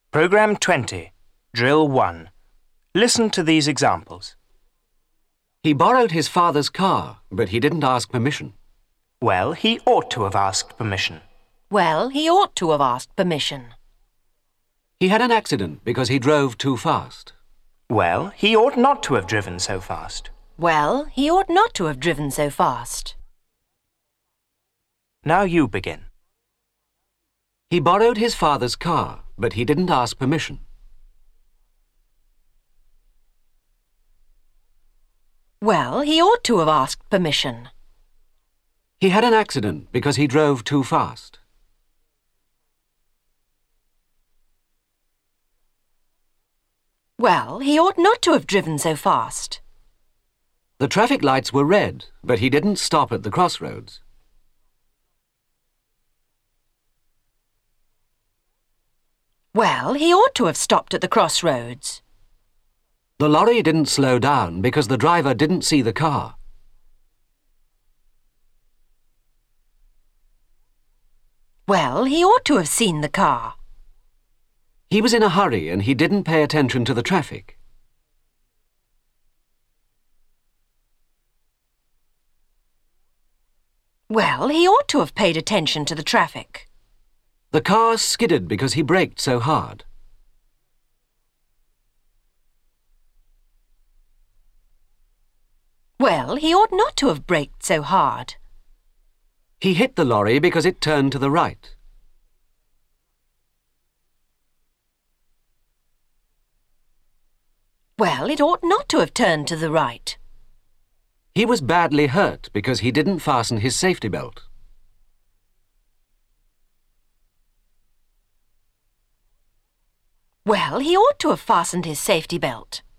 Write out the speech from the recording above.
Programme 20, Drill 1. Listen to these examples. He borrowed his father's car, but he didn't ask permission. Well, he ought to have asked permission. Well, he ought to have asked permission. He had an accident because he drove too fast. Well, he ought not to have driven so fast. Well, he ought not to have driven so fast. Now you begin. He borrowed his father's car, but he didn't ask permission. Well, he ought to have asked permission. He had an accident because he drove too fast. Well, he ought not to have driven so fast. The traffic lights were red, but he didn't stop at the crossroads. Well, he ought to have stopped at the crossroads. The lorry didn't slow down because the driver didn't see the car. Well, he ought to have seen the car. He was in a hurry and he didn't pay attention to the traffic. Well, he ought to have paid attention to the traffic. The car skidded because he braked so hard. Well, he ought not to have braked so hard. He hit the lorry because it turned to the right. Well, it ought not to have turned to the right. He was badly hurt because he didn't fasten his safety belt. Well, he ought to have fastened his safety belt.